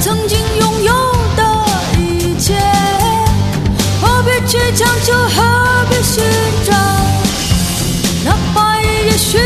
曾经拥有的一切，何必去强求，何必寻找，哪怕也许